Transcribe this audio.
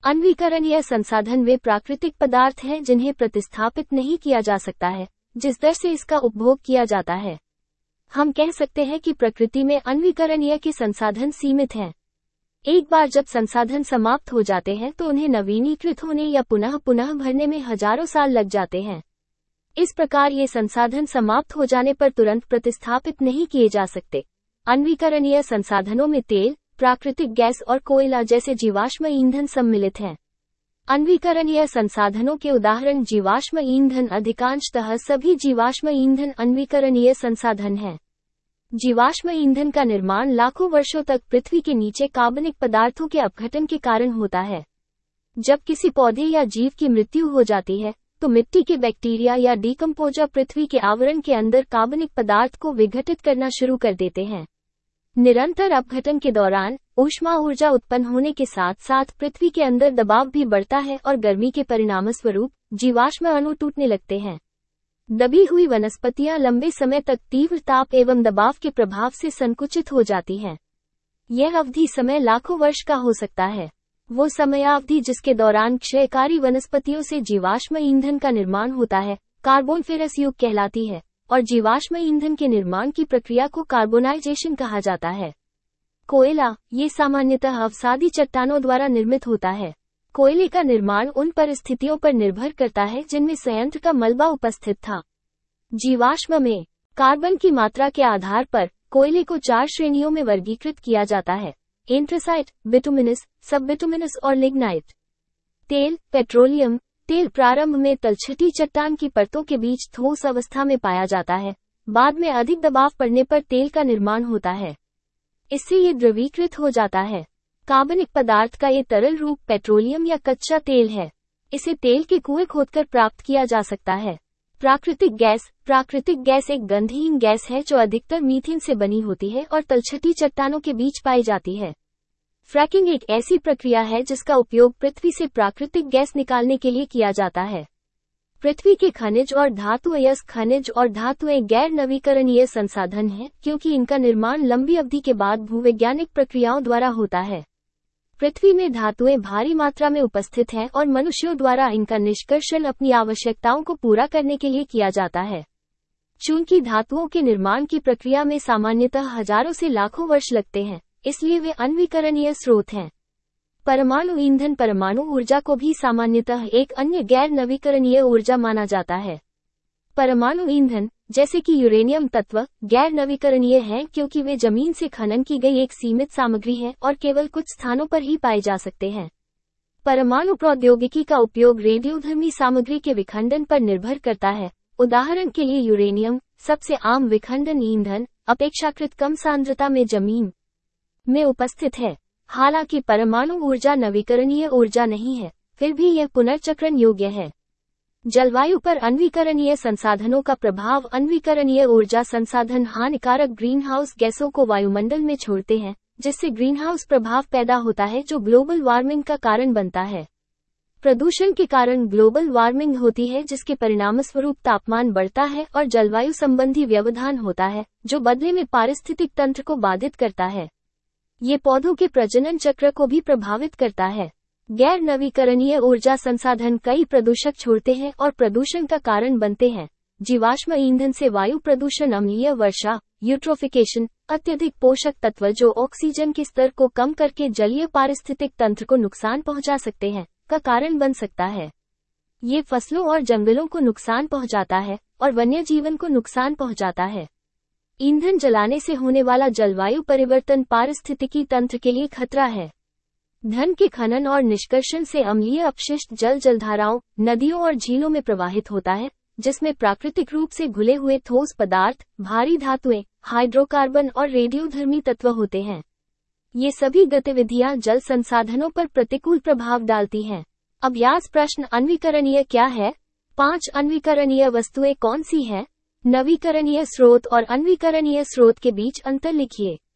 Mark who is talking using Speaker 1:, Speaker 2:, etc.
Speaker 1: अनवीकरणीय संसाधन वे प्राकृतिक पदार्थ हैं जिन्हें प्रतिस्थापित नहीं किया जा सकता है, जिस दर से इसका उपभोग किया जाता है। हम कह सकते हैं कि प्रकृति में अनवीकरणीय के संसाधन सीमित हैं। एक बार जब संसाधन समाप्त हो जाते हैं तो उन्हें नवीनीकृत होने या पुनः भरने में हजारों साल लग जाते हैं। इस प्रकार ये संसाधन समाप्त हो जाने पर तुरंत प्रतिस्थापित नहीं किए जा सकते। अनवीकरणीय संसाधनों में तेल, प्राकृतिक गैस और कोयला जैसे जीवाश्म ईंधन सम्मिलित हैं। अनवीकरणीय संसाधनों के उदाहरण जीवाश्म ईंधन अधिकांशतः सभी जीवाश्म ईंधन अनवीकरणीय संसाधन हैं। जीवाश्म ईंधन का निर्माण लाखों वर्षों तक पृथ्वी के नीचे कार्बनिक पदार्थों के अपघटन के कारण होता है। जब किसी पौधे या जीव की मृत्यु हो जाती है, तो मिट्टी के बैक्टीरिया या डीकम्पोजर पृथ्वी के आवरण के अंदर कार्बनिक पदार्थ को विघटित करना शुरू कर देते हैं। निरंतर अपघटन के दौरान ऊष्मा ऊर्जा उत्पन्न होने के साथ साथ पृथ्वी के अंदर दबाव भी बढ़ता है और गर्मी के परिणामस्वरूप जीवाश्म अणु टूटने लगते हैं। दबी हुई वनस्पतियां लंबे समय तक तीव्र ताप एवं दबाव के प्रभाव से संकुचित हो जाती हैं। यह अवधि समय लाखों वर्ष का हो सकता है। वो समयावधि जिसके दौरान क्षयकारी वनस्पतियों से जीवाश्म ईंधन का निर्माण होता है, कार्बोनिफेरस युग कहलाती है, और जीवाश्म ईंधन के निर्माण की प्रक्रिया को कार्बोनाइजेशन कहा जाता है। कोयला, ये सामान्यतः अवसादी चट्टानों द्वारा निर्मित होता है। कोयले का निर्माण उन परिस्थितियों पर निर्भर करता है जिनमें संयंत्र का मलबा उपस्थित था। जीवाश्म में कार्बन की मात्रा के आधार पर कोयले को 4 श्रेणियों में वर्गीकृत किया जाता है: एंथ्रासाइट, बिटुमिनस, सबबिटुमिनस और लिग्नाइट। तेल, पेट्रोलियम तेल प्रारंभ में तलछटी चट्टान की परतों के बीच ठोस अवस्था में पाया जाता है। बाद में अधिक दबाव पड़ने पर तेल का निर्माण होता है। इससे ये द्रवीकृत हो जाता है। कार्बनिक पदार्थ का ये तरल रूप पेट्रोलियम या कच्चा तेल है। इसे तेल के कुएं खोदकर प्राप्त किया जा सकता है। प्राकृतिक गैस एक गंधहीन गैस है जो अधिकतर मीथेन से बनी होती है और तलछटी चट्टानों के बीच पाई जाती है। फ्रैकिंग एक ऐसी प्रक्रिया है जिसका उपयोग पृथ्वी से प्राकृतिक गैस निकालने के लिए किया जाता है। पृथ्वी के खनिज और धातुअयस्क खनिज और धातुएं गैर नवीकरणीय संसाधन हैं क्योंकि इनका निर्माण लंबी अवधि के बाद भूवैज्ञानिक प्रक्रियाओं द्वारा होता है। पृथ्वी में धातुएं भारी मात्रा में उपस्थित हैं और मनुष्यों द्वारा इनका निष्कर्षण अपनी आवश्यकताओं को पूरा करने के लिए किया जाता है। चूंकि धातुओं के निर्माण की प्रक्रिया में सामान्यतः हजारों से लाखों वर्ष लगते हैं, इसलिए वे अनवीकरणीय स्रोत हैं। परमाणु ईंधन परमाणु ऊर्जा को भी सामान्यतः एक अन्य गैर नवीकरणीय ऊर्जा माना जाता है। परमाणु ईंधन, जैसे कि यूरेनियम तत्व, गैर नवीकरणीय हैं क्योंकि वे जमीन से खनन की गई एक सीमित सामग्री है और केवल कुछ स्थानों पर ही पाए जा सकते हैं। परमाणु प्रौद्योगिकी का उपयोग रेडियोधर्मी सामग्री के विखंडन पर निर्भर करता है। उदाहरण के लिए यूरेनियम, सबसे आम विखंडन ईंधन, अपेक्षाकृत कम सांद्रता में जमीन में उपस्थित है। हालांकि परमाणु ऊर्जा नवीकरणीय ऊर्जा नहीं है, फिर भी यह पुनर्चक्रण योग्य है। जलवायु पर अनवीकरणीय संसाधनों का प्रभाव। अनवीकरणीय ऊर्जा संसाधन हानिकारक ग्रीनहाउस गैसों को वायुमंडल में छोड़ते हैं, जिससे ग्रीनहाउस प्रभाव पैदा होता है जो ग्लोबल वार्मिंग का कारण बनता है। प्रदूषण के कारण ग्लोबल वार्मिंग होती है जिसके परिणामस्वरूप तापमान बढ़ता है और जलवायु संबंधी व्यवधान होता है, जो बदले में पारिस्थितिक तंत्र को बाधित करता है। ये पौधों के प्रजनन चक्र को भी प्रभावित करता है। गैर नवीकरणीय ऊर्जा संसाधन कई प्रदूषक छोड़ते हैं और प्रदूषण का कारण बनते हैं। जीवाश्म ईंधन से वायु प्रदूषण, अम्लीय वर्षा, यूट्रोफिकेशन, अत्यधिक पोषक तत्व जो ऑक्सीजन के स्तर को कम करके जलीय पारिस्थितिक तंत्र को नुकसान पहुंचा सकते हैं, का कारण बन सकता है। ये फसलों और जंगलों को नुकसान पहुंचाता है और वन्य जीवन को नुकसान पहुंचाता है। ईंधन जलाने से होने वाला जलवायु परिवर्तन पारिस्थितिकी तंत्र के लिए खतरा है। धन के खनन और निष्कर्षण से अम्लीय अपशिष्ट जलधाराओं, नदियों और झीलों में प्रवाहित होता है, जिसमें प्राकृतिक रूप से घुले हुए ठोस पदार्थ, भारी धातुएं, हाइड्रोकार्बन और रेडियोधर्मी तत्व होते हैं। ये सभी गतिविधियां जल संसाधनों पर प्रतिकूल प्रभाव डालती हैं। अभ्यास प्रश्न: अनवीकरणीय क्या है? 5 अनवीकरणीय वस्तुएं कौन सी हैं? नवीकरणीय स्रोत और अनवीकरणीय स्रोत के बीच अंतर लिखिए।